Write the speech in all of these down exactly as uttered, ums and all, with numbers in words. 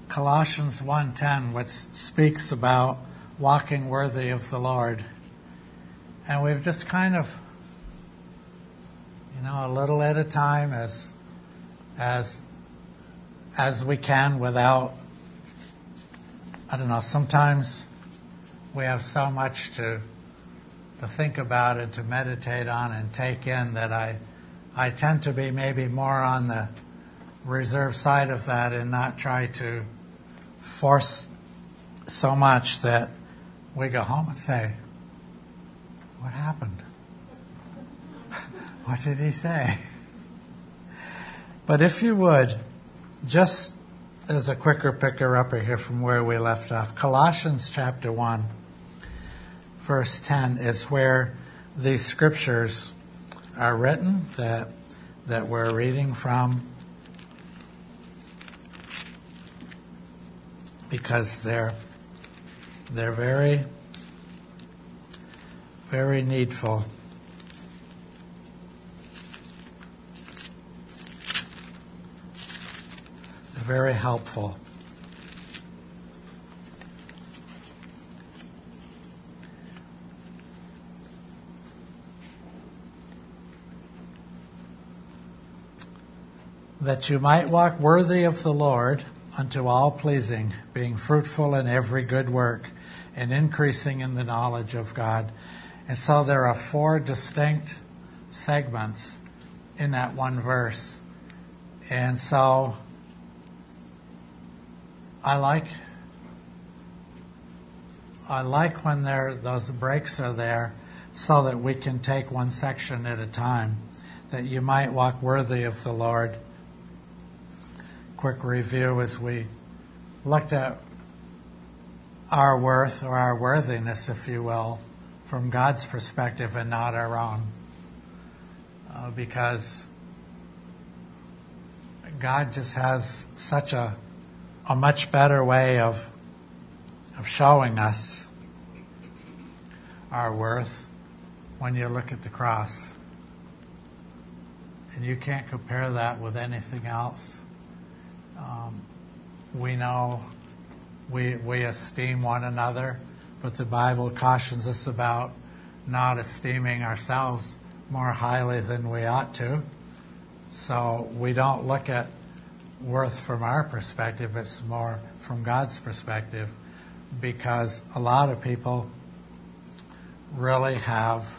Colossians one ten, which speaks about walking worthy of the Lord. And we've just kind of, you know, a little at a time as as as we can without, I don't know, sometimes we have so much to to think about and to meditate on and take in that I I tend to be maybe more on the reserve side of that and not try to force so much that we go home and say, what happened? What did he say? But if you would, just as a quicker picker-upper here from where we left off, Colossians chapter one, verse ten is where these scriptures are written that that we're reading from, because they're they're very very needful. They're very helpful. That you might walk worthy of the Lord, unto all pleasing, being fruitful in every good work, and increasing in the knowledge of God. And so there are four distinct segments in that one verse. And so I like I like when there those breaks are there so that we can take one section at a time. That you might walk worthy of the Lord. Quick review as we looked at our worth or our worthiness, if you will, from God's perspective and not our own. Uh, because God just has such a a much better way of of showing us our worth when you look at the cross. And you can't compare that with anything else. Um, we know we we esteem one another, but the Bible cautions us about not esteeming ourselves more highly than we ought to. So we don't look at worth from our perspective, it's more from God's perspective, because a lot of people really have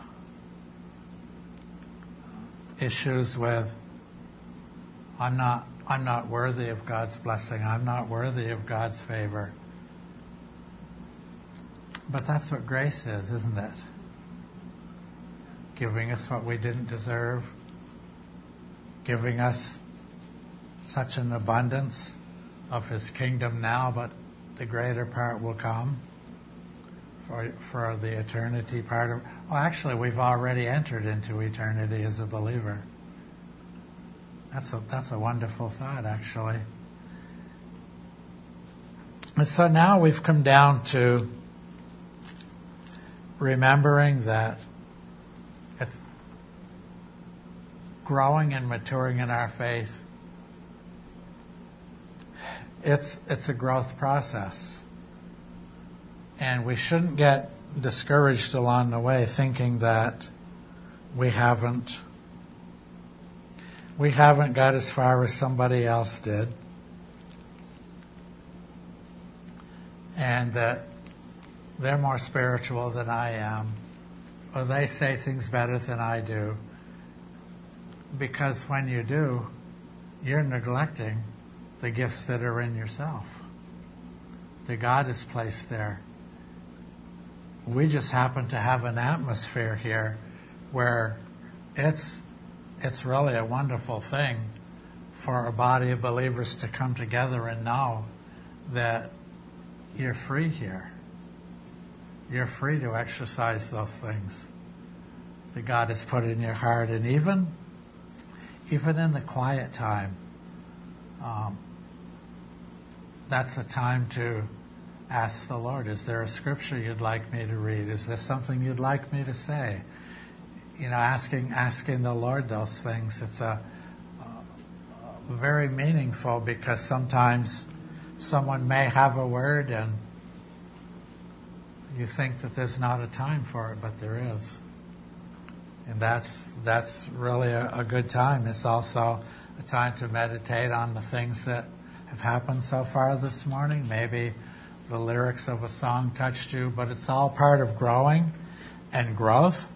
issues with, I'm not I'm not worthy of God's blessing. I'm not worthy of God's favor. But that's what grace is, isn't it? Giving us what we didn't deserve. Giving us such an abundance of His kingdom now, but the greater part will come for, for the eternity part of. Well, actually, we've already entered into eternity as a believer. That's a that's a wonderful thought, actually. And so now we've come down to remembering that it's growing and maturing in our faith. It's it's a growth process. And we shouldn't get discouraged along the way thinking that we haven't we haven't got as far as somebody else did. And that they're more spiritual than I am. Or they say things better than I do. Because when you do, you're neglecting the gifts that are in yourself, that God has placed there. We just happen to have an atmosphere here where it's it's really a wonderful thing for a body of believers to come together and know that you're free here. You're free to exercise those things that God has put in your heart. And even, even in the quiet time, um, that's a time to ask the Lord, is there a scripture you'd like me to read? Is there something you'd like me to say? You know, asking asking the Lord those things. It's a, a very meaningful, because sometimes someone may have a word and you think that there's not a time for it, but there is. And that's that's really a, a good time. It's also a time to meditate on the things that have happened so far this morning. Maybe the lyrics of a song touched you, but it's all part of growing and growth.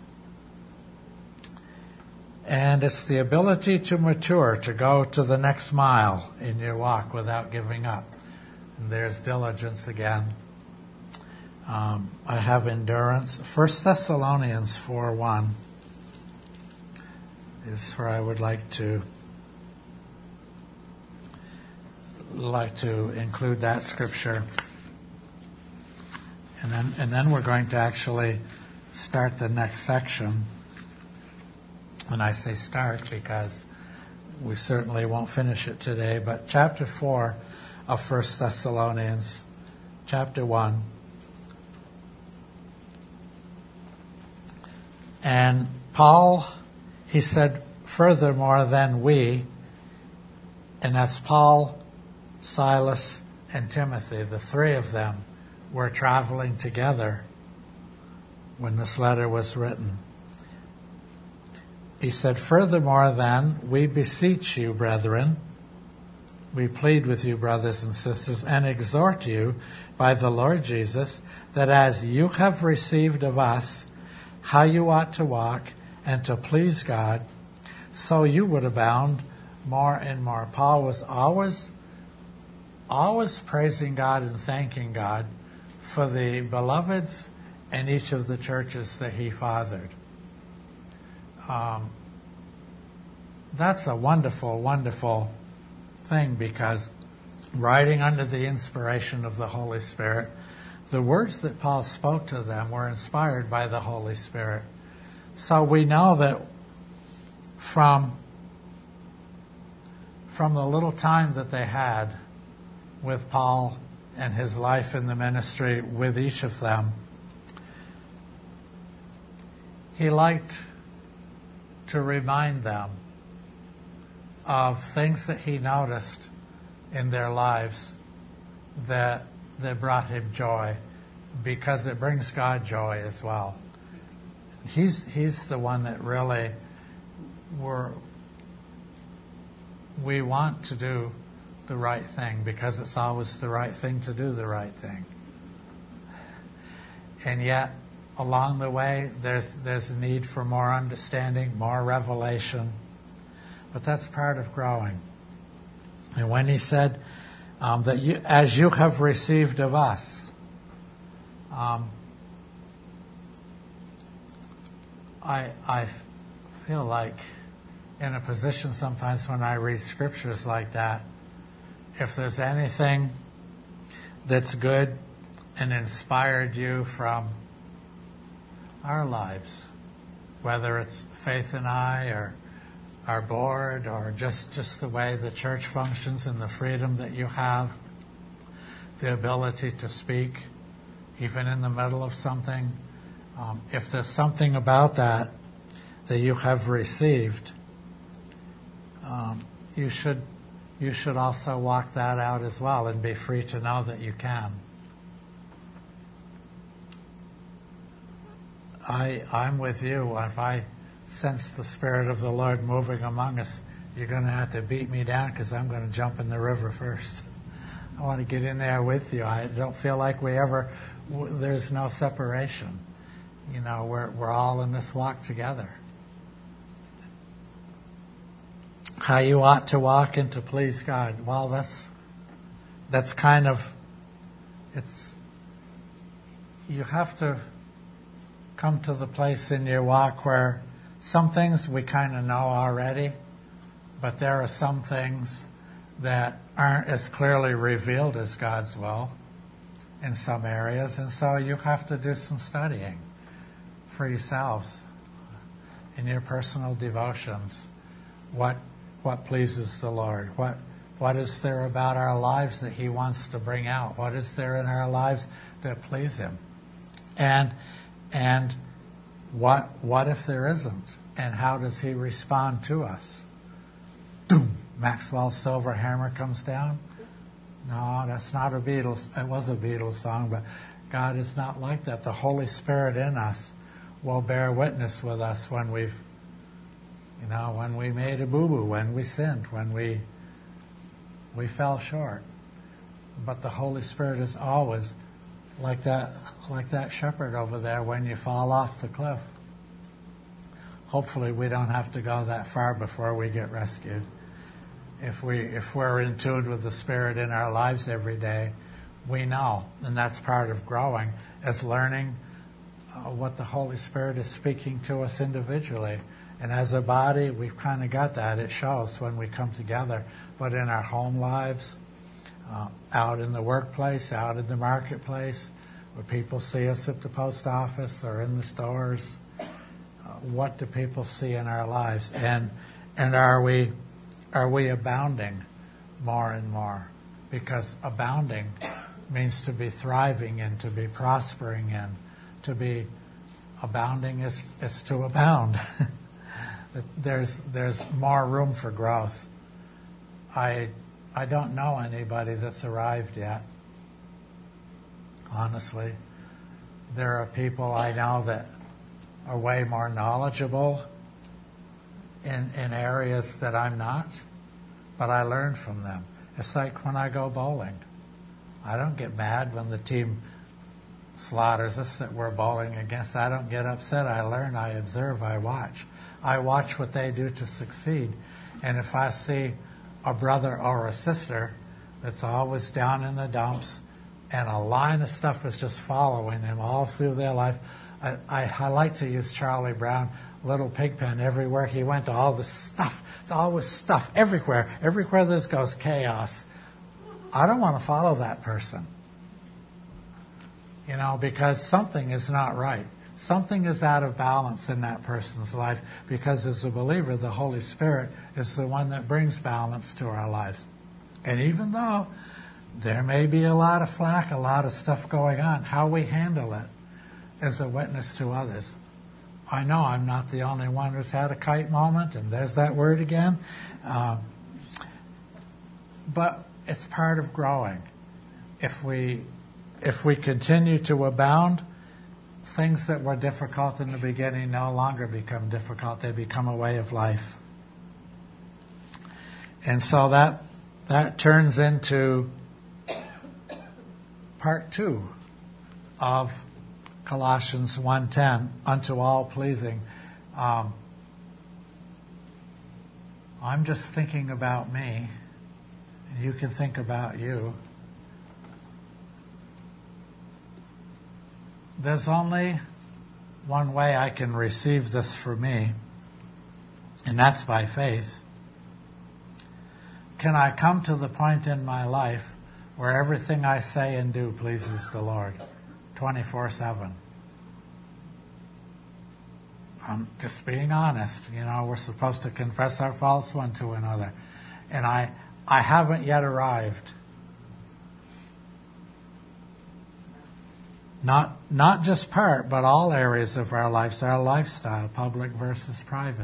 And it's the ability to mature, to go to the next mile in your walk without giving up. And there's diligence again. Um, I have endurance. First Thessalonians four one is where I would like to like to include that scripture. And then and then we're going to actually start the next section. And I say start because we certainly won't finish it today, but chapter four of First Thessalonians, chapter one. And Paul, he said, furthermore than we, and that's Paul, Silas, and Timothy, the three of them were traveling together when this letter was written. He said, furthermore then, we beseech you, brethren, we plead with you, brothers and sisters, and exhort you by the Lord Jesus, that as you have received of us how you ought to walk and to please God, so you would abound more and more. Paul was always, always praising God and thanking God for the beloveds in each of the churches that he fathered. Um, that's a wonderful, wonderful thing, because writing under the inspiration of the Holy Spirit, the words that Paul spoke to them were inspired by the Holy Spirit. So we know that from, from the little time that they had with Paul and his life in the ministry with each of them, he liked to remind them of things that he noticed in their lives that that brought him joy, because it brings God joy as well. He's he's the one that really we're, we want to do the right thing, because it's always the right thing to do the right thing. And yet, along the way, there's there's a need for more understanding, more revelation. But that's part of growing. And when he said um, that you, as you have received of us, um, I I feel like in a position sometimes when I read scriptures like that, if there's anything that's good and inspired you from our lives, whether it's Faith and I or our board or just, just the way the church functions and the freedom that you have, the ability to speak even in the middle of something, um, if there's something about that that you have received, um, you should you should also walk that out as well and be free to know that you can. I, I'm with you. If I sense the Spirit of the Lord moving among us, you're going to have to beat me down, because I'm going to jump in the river first. I want to get in there with you. I don't feel like we ever, w- there's no separation. You know, we're we're all in this walk together. How you ought to walk and to please God. Well, that's that's kind of, it's, you have to come to the place in your walk where some things we kind of know already, but there are some things that aren't as clearly revealed as God's will in some areas, and so you have to do some studying for yourselves in your personal devotions. What what pleases the Lord? What what is there about our lives that He wants to bring out? What is there in our lives that please Him? And and what what if there isn't? And how does He respond to us? Doom! Maxwell's silver hammer comes down. No, that's not a Beatles. It was a Beatles song, but God is not like that. The Holy Spirit in us will bear witness with us when we've, you know, when we made a boo-boo, when we sinned, when we we fell short. But the Holy Spirit is always like that, like that shepherd over there when you fall off the cliff. Hopefully we don't have to go that far before we get rescued. If we if we're in tune with the Spirit in our lives every day, we know, and that's part of growing, is learning uh, what the Holy Spirit is speaking to us individually. And as a body, we've kind of got that. It shows when we come together. But in our home lives, uh, out in the workplace, out in the marketplace, where people see us at the post office or in the stores, uh, what do people see in our lives? And and are we are we abounding more and more? Because abounding means to be thriving in, to be prospering in, to be abounding is, is to abound. there's there's more room for growth. I I don't know anybody that's arrived yet. Honestly, there are people I know that are way more knowledgeable in in areas that I'm not, but I learn from them. It's like when I go bowling. I don't get mad when the team slaughters us that we're bowling against. I don't get upset. I learn, I observe, I watch. I watch what they do to succeed. And if I see a brother or a sister that's always down in the dumps and a line of stuff is just following them all through their life, I, I, I like to use Charlie Brown, Little Pigpen, everywhere he went, all the stuff. It's always stuff everywhere. Everywhere this goes, chaos. I don't want to follow that person. You know, because something is not right. Something is out of balance in that person's life, because as a believer, the Holy Spirit is the one that brings balance to our lives. And even though there may be a lot of flack, a lot of stuff going on, how we handle it is a witness to others. I know I'm not the only one who's had a kite moment, and there's that word again. Um, but it's part of growing. If we if we continue to abound, things that were difficult in the beginning no longer become difficult. They become a way of life. And so that that turns into part two of Colossians one ten, unto all pleasing. Um, I'm just thinking about me, and you can think about you. There's only one way I can receive this for me, and that's by faith. Can I come to the point in my life where everything I say and do pleases the Lord twenty-four seven? I'm just being honest. You know, we're supposed to confess our faults one to another. And I, I haven't yet arrived. Not not just part, but all areas of our lives, our lifestyle, public versus private.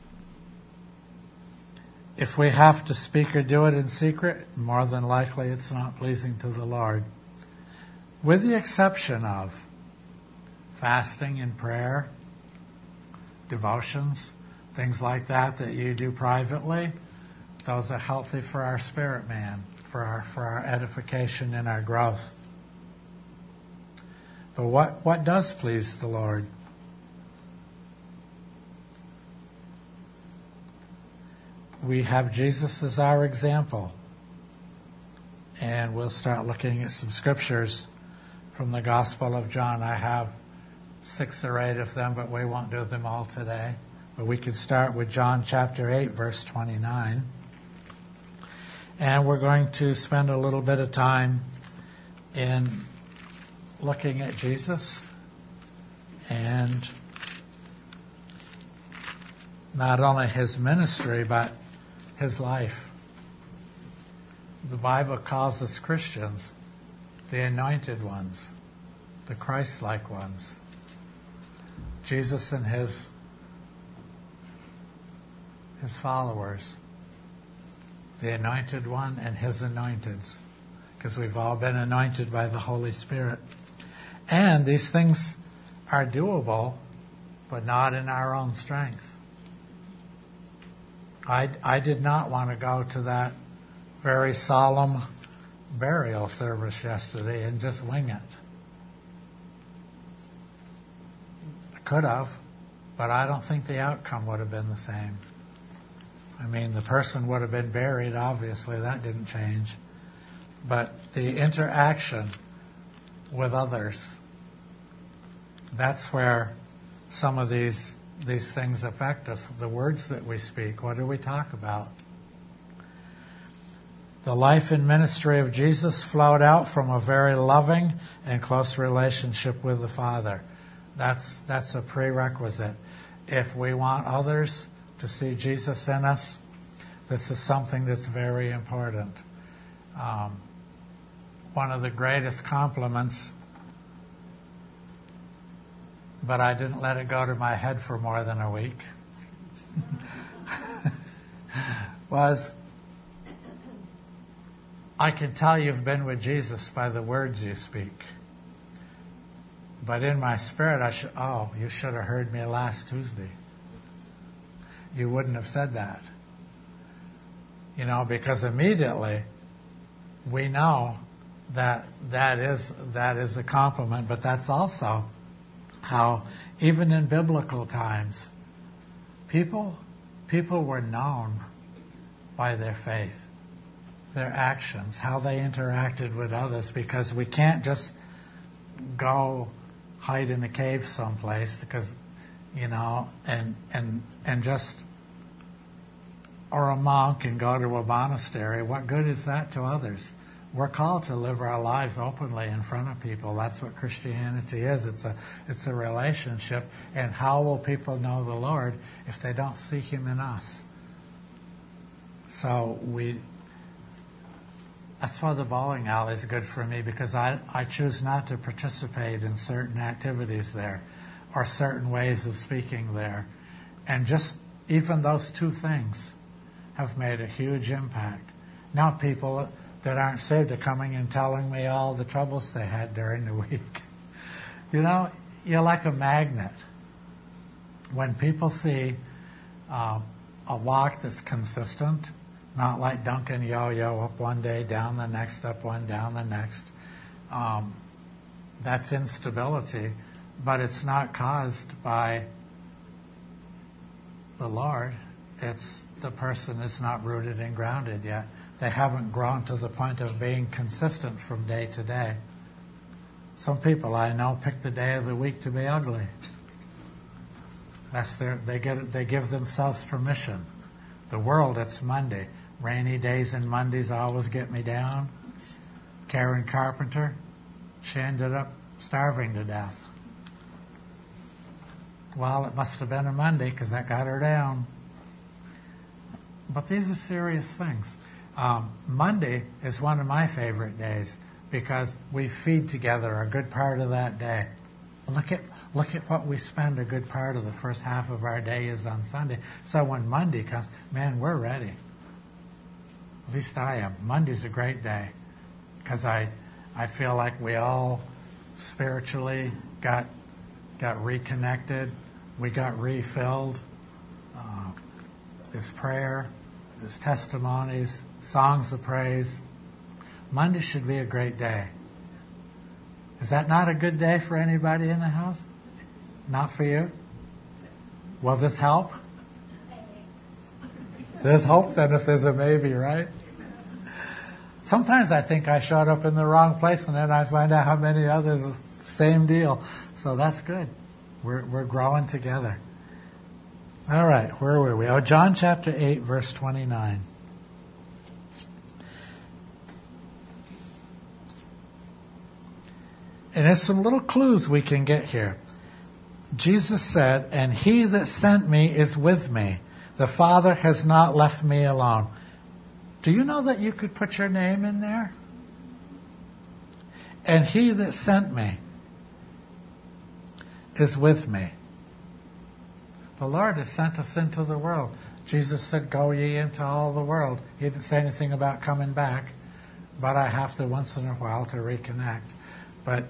If we have to speak or do it in secret, more than likely it's not pleasing to the Lord. With the exception of fasting and prayer, devotions, things like that that you do privately, those are healthy for our spirit man, for our for our edification and our growth. But what, what does please the Lord? We have Jesus as our example. And we'll start looking at some scriptures from the Gospel of John. I have six or eight of them, but we won't do them all today. But we can start with John chapter eight, verse twenty-nine. And we're going to spend a little bit of time in looking at Jesus and not only his ministry, but his life. The Bible calls us Christians the anointed ones, the Christ-like ones. Jesus and his his followers, the anointed one and his anointeds. because we've all been anointed by the Holy Spirit. And these things are doable, but not in our own strength. I, I did not want to go to that very solemn burial service yesterday and just wing it. I could have, but I don't think the outcome would have been the same. I mean, the person would have been buried, obviously, that didn't change. But the interaction with others, that's where some of these these things affect us. The words that we speak, what do we talk about? The life and ministry of Jesus flowed out from a very loving and close relationship with the Father. That's that's a prerequisite. If we want others to see Jesus in us, this is something that's very important. Um, one of the greatest compliments, but I didn't let it go to my head for more than a week, was, I can tell you've been with Jesus by the words you speak. But in my spirit, I should, oh, you should have heard me last Tuesday. You wouldn't have said that. You know, because immediately we know that that is that is a compliment, but that's also how, even in biblical times, people people were known by their faith, their actions, how they interacted with others, because we can't just go hide in a cave someplace, because, you know, and and and just, or a monk and go to a monastery. What good is that to others? We're called to live our lives openly in front of people. That's what Christianity is. It's a it's a relationship. And how will people know the Lord if they don't see Him in us? So we. That's why the bowling alley is good for me, because I, I choose not to participate in certain activities there or certain ways of speaking there. And just even those two things have made a huge impact. Now people that aren't saved are coming and telling me all the troubles they had during the week. You know, you're like a magnet. When people see uh, a walk that's consistent, not like Duncan yo-yo, up one day, down the next, up one, down the next. Um, that's instability, but it's not caused by the Lord. It's the person is not rooted and grounded yet. They haven't grown to the point of being consistent from day to day. Some people I know pick the day of the week to be ugly. That's their, they get they give themselves permission. The world, it's Monday. Rainy days and Mondays always get me down. Karen Carpenter, she ended up starving to death. Well, it must have been a Monday, because that got her down. But these are serious things. Um, Monday is one of my favorite days, because we feed together a good part of that day. Look at look at what we spend a good part of the first half of our day is on Sunday. So when Monday comes, man, we're ready. At least I am. Monday's a great day, because I I feel like we all spiritually got got reconnected. We got refilled. Uh, there's prayer. There's testimonies. Songs of praise. Monday should be a great day. Is that not a good day for anybody in the house? Not for you? Will this help? There's hope then if there's a maybe, right? Sometimes I think I showed up in the wrong place, and then I find out how many others, same deal. So that's good. We're we're growing together. All right, where were we? Oh, John chapter eight, verse twenty-nine. And there's some little clues we can get here. Jesus said, "And he that sent me is with me. The Father has not left me alone." Do you know that you could put your name in there? And he that sent me is with me. The Lord has sent us into the world. Jesus said, "Go ye into all the world." He didn't say anything about coming back. but I have to once in a while to reconnect. But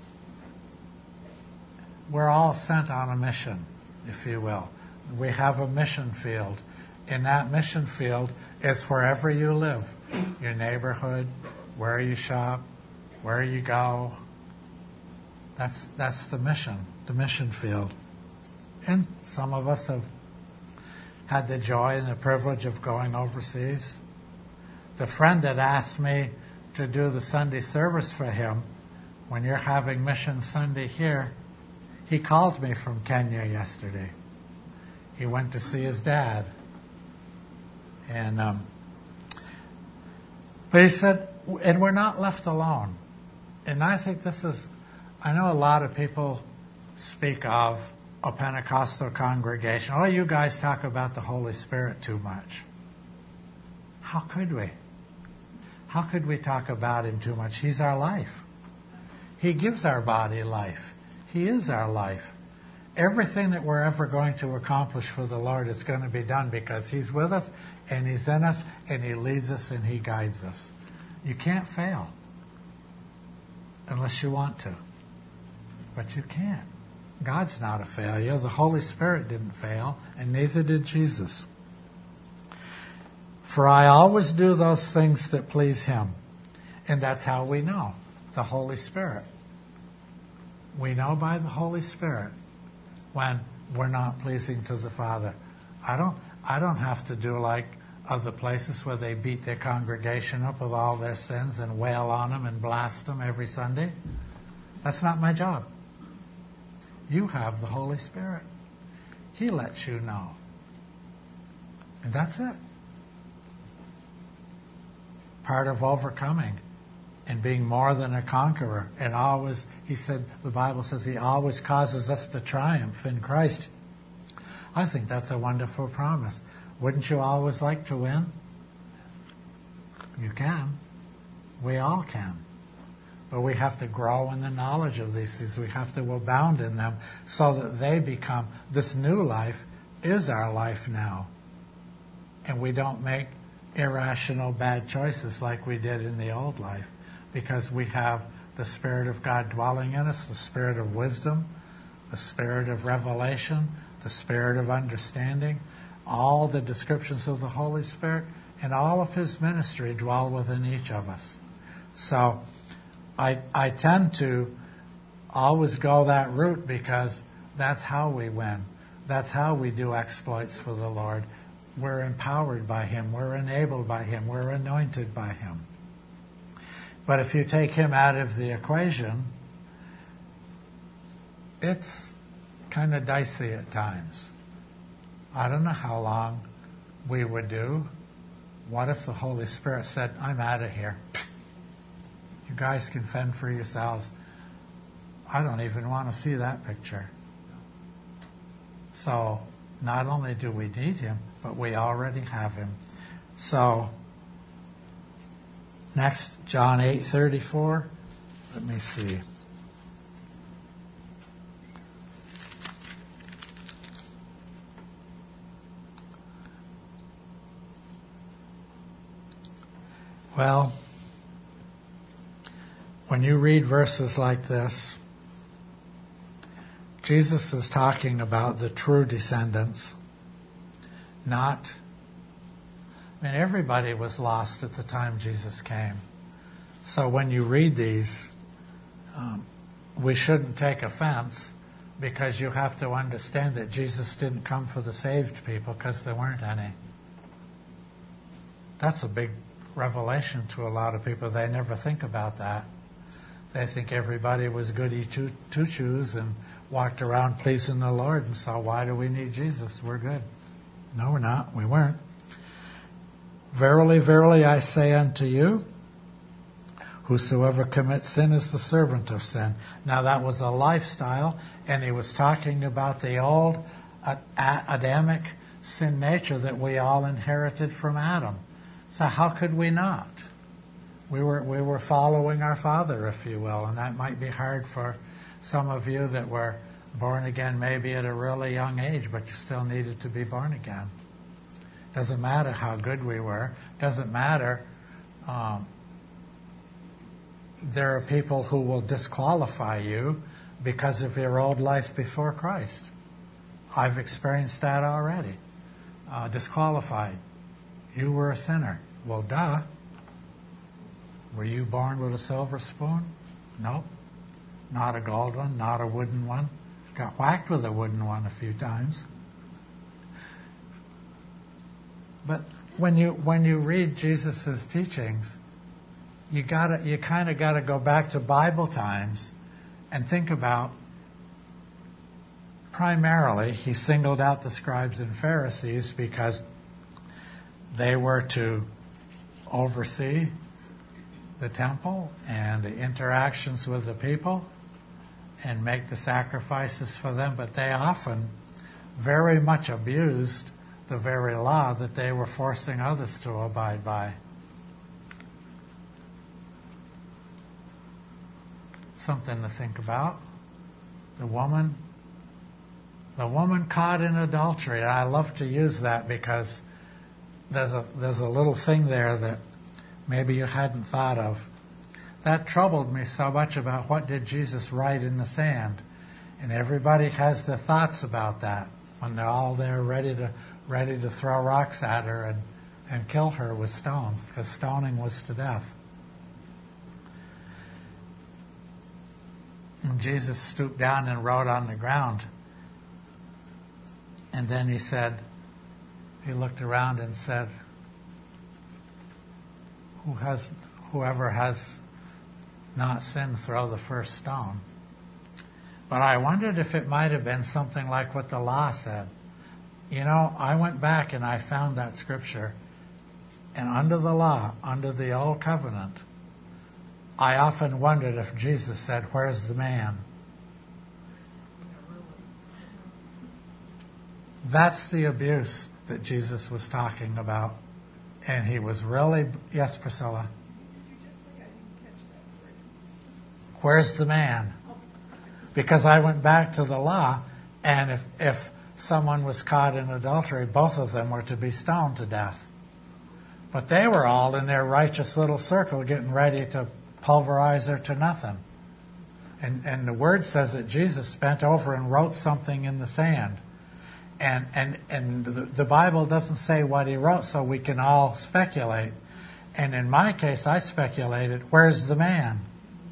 we're all sent on a mission, if you will. We have a mission field. In that mission field is wherever you live, your neighborhood, where you shop, where you go. That's that's the mission, the mission field. And some of us have had the joy and the privilege of going overseas. The friend that asked me to do the Sunday service for him, when you're having Mission Sunday here, he called me from Kenya yesterday. He went to see his dad. And um, but he said, and we're not left alone. And I think this is, I know a lot of people speak of a Pentecostal congregation. Oh, you guys talk about the Holy Spirit too much. How could we? How could we talk about him too much? He's our life. He gives our body life. He is our life. Everything that we're ever going to accomplish for the Lord is going to be done because he's with us and he's in us and he leads us and he guides us. You can't fail unless you want to. But you can't. God's not a failure. The Holy Spirit didn't fail, and neither did Jesus. For I always do those things that please him. And that's how we know. The Holy Spirit. We know by the Holy Spirit when we're not pleasing to the Father. I don't I don't have to do like other places where they beat their congregation up with all their sins and wail on them and blast them every Sunday. That's not my job. You have the Holy Spirit. He lets you know. And that's it. Part of overcoming and being more than a conqueror. And always, he said, the Bible says he always causes us to triumph in Christ. I think that's a wonderful promise. Wouldn't you always like to win? You can. We all can. But we have to grow in the knowledge of these things. We have to abound in them so that they become, this new life is our life now. And we don't make irrational bad choices like we did in the old life, because we have the Spirit of God dwelling in us, the Spirit of wisdom, the Spirit of revelation, the Spirit of understanding. All the descriptions of the Holy Spirit and all of his ministry dwell within each of us. So I, I tend to always go that route because that's how we win. That's how we do exploits for the Lord. We're empowered by him. We're enabled by him. We're anointed by him. But if you take him out of the equation, it's kind of dicey at times. I don't know how long we would do. What if the Holy Spirit said, I'm out of here. You guys can fend for yourselves. I don't even want to see that picture. So not only do we need him, but we already have him. So next, John eight thirty-four. Let me see. Well, when you read verses like this, Jesus is talking about the true descendants, not, I mean, everybody was lost at the time Jesus came. So when you read these, um, we shouldn't take offense, because you have to understand that Jesus didn't come for the saved people because there weren't any. That's a big revelation to a lot of people. They never think about that. They think everybody was goody two, two shoes and walked around pleasing the Lord, and so why do we need Jesus? We're good. No, we're not. We weren't. Verily, verily, I say unto you, whosoever commits sin is the servant of sin. Now that was a lifestyle, and he was talking about the old Adamic sin nature that we all inherited from Adam. So how could we not? We were we were following our father, if you will, and that might be hard for some of you that were born again maybe at a really young age, but you still needed to be born again. Doesn't matter how good we were. Doesn't matter um, there are people who will disqualify you because of your old life before Christ. I've experienced that already. Uh, disqualified. You were a sinner. Well, duh. Were you born with a silver spoon? Nope. Not a gold one, not a wooden one. Got whacked with a wooden one a few times. But when you when you read Jesus' teachings, you gotta you kind of got to go back to Bible times and think about. Primarily, he singled out the scribes and Pharisees because they were to oversee the temple and the interactions with the people and make the sacrifices for them, but they often very much abused the very law that they were forcing others to abide by. Something to think about. The woman, the woman caught in adultery. I love to use that because there's a there's a little thing there that maybe you hadn't thought of. That troubled me so much about what did Jesus write in the sand. And everybody has their thoughts about that when they're all there ready to ready to throw rocks at her and, and kill her with stones, because stoning was to death. And Jesus stooped down and wrote on the ground. And then he said, he looked around and said, Who has, whoever has not sinned, throw the first stone. But I wondered if it might have been something like what the law said. You know, I went back and I found that scripture. And under the law, under the old covenant, I often wondered if Jesus said, where's the man? That's the abuse that Jesus was talking about. And he was really, yes, Priscilla? Where's the man? Because I went back to the law, and if, if someone was caught in adultery, both of them were to be stoned to death. But they were all in their righteous little circle getting ready to pulverize her to nothing. And, and the word says that Jesus bent over and wrote something in the sand. And, and, and the, the Bible doesn't say what he wrote, so we can all speculate. And in my case, I speculated, where's the man?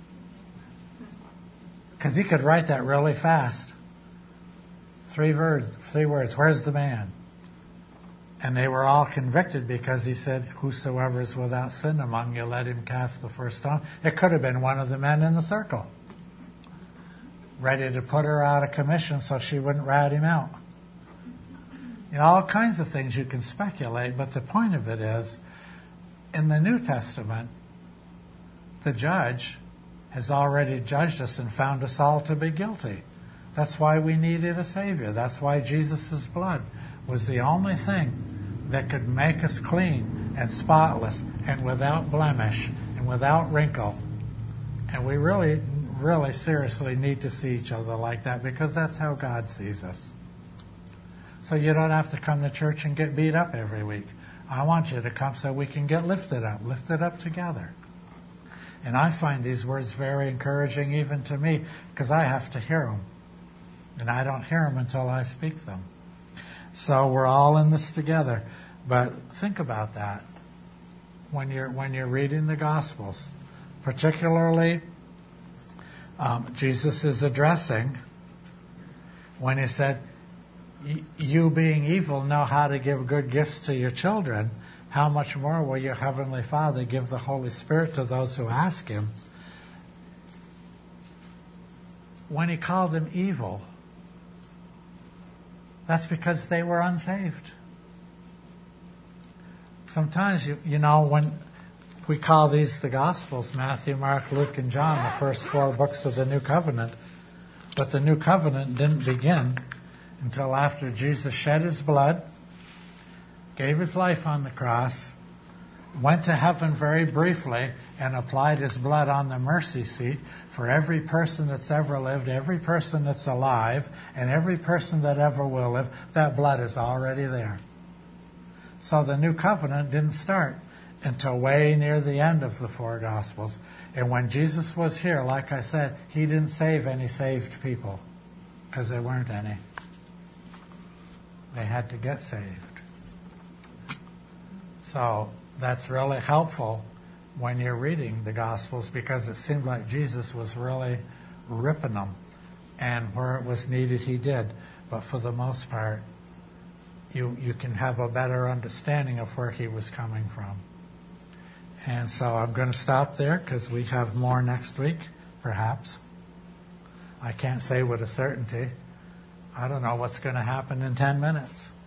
Because he could write that really fast. Three words, three words, where's the man? And they were all convicted because he said, whosoever is without sin among you, let him cast the first stone. It could have been one of the men in the circle, ready to put her out of commission so she wouldn't rat him out. You know, all kinds of things you can speculate, but the point of it is, in the New Testament, the judge has already judged us and found us all to be guilty. That's why we needed a Savior. That's why Jesus' blood was the only thing that could make us clean and spotless and without blemish and without wrinkle. And we really, really seriously need to see each other like that, because that's how God sees us. So you don't have to come to church and get beat up every week. I want you to come so we can get lifted up, lifted up together. And I find these words very encouraging even to me, because I have to hear them. And I don't hear them until I speak them. So we're all in this together. But think about that when you're when you're reading the Gospels. Particularly, um, Jesus is addressing when he said, you being evil know how to give good gifts to your children. How much more will your Heavenly Father give the Holy Spirit to those who ask Him? When He called them evil, that's because they were unsaved. Sometimes, you, you know, when we call these the Gospels, Matthew, Mark, Luke, and John, the first four books of the New Covenant, but the New Covenant didn't begin until after Jesus shed His blood, gave His life on the cross, went to heaven very briefly, and applied His blood on the mercy seat for every person that's ever lived, every person that's alive, and every person that ever will live. That blood is already there. So the New Covenant didn't start until way near the end of the four Gospels. And when Jesus was here, like I said, he didn't save any saved people because there weren't any. They had to get saved. So that's really helpful when you're reading the Gospels, because it seemed like Jesus was really ripping them. And where it was needed, he did. But for the most part, you, you can have a better understanding of where he was coming from. And so I'm going to stop there because we have more next week, perhaps. I can't say with a certainty. I don't know what's going to happen in ten minutes.